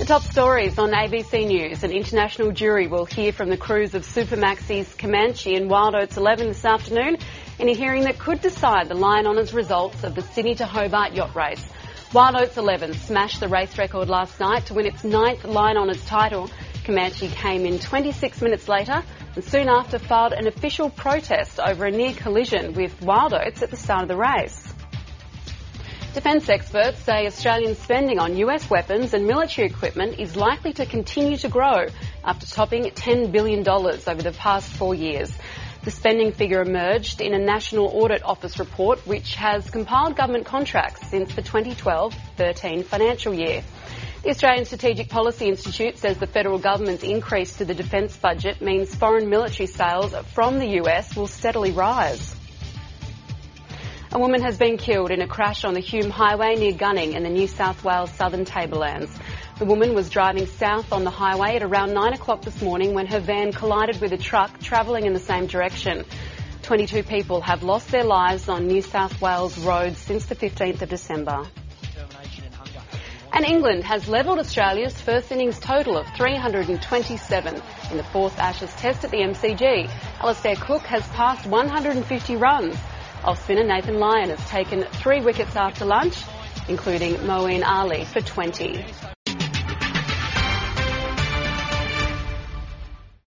top stories on ABC News. An international jury will hear from the crews of Supermaxi's Comanche and Wild Oats 11 this afternoon in a hearing that could decide the Lion Honours results of the Sydney to Hobart yacht race. Wild Oats 11 smashed the race record last night to win its 9th Lion Honours title. Comanche came in 26 minutes later and soon after filed an official protest over a near collision with Wild Oats at the start of the race. Defence experts say Australian spending on US weapons and military equipment is likely to continue to grow after topping $10 billion over the past 4 years. The spending figure emerged in a National Audit Office report which has compiled government contracts since the 2012-13 financial year. The Australian Strategic Policy Institute says the federal government's increase to the defence budget means foreign military sales from the US will steadily rise. A woman has been killed in a crash on the Hume Highway near Gunning in the New South Wales Southern Tablelands. The woman was driving south on the highway at around 9 o'clock this morning when her van collided with a truck travelling in the same direction. 22 people have lost their lives on New South Wales roads since the 15th of December. And England has levelled Australia's first innings total of 327 in the fourth Ashes Test at the MCG. Alastair Cook has passed 150 runs. Off-spinner Nathan Lyon has taken 3 wickets after lunch, including Moeen Ali for 20.